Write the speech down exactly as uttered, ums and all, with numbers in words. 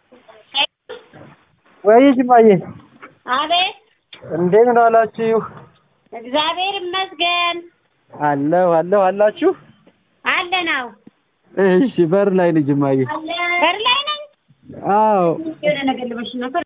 ወይ ጅማዬ አቤት እንደምን ዋላችሁ? እግዚአብሔር ይመስገን አለሁ አለሁ አላችሁ? አለናው እሺ በር ላይ ነኝ ጅማዬ። በር ላይ ነኝ። አዎ የሆነ ነገር ልበሽ ነበር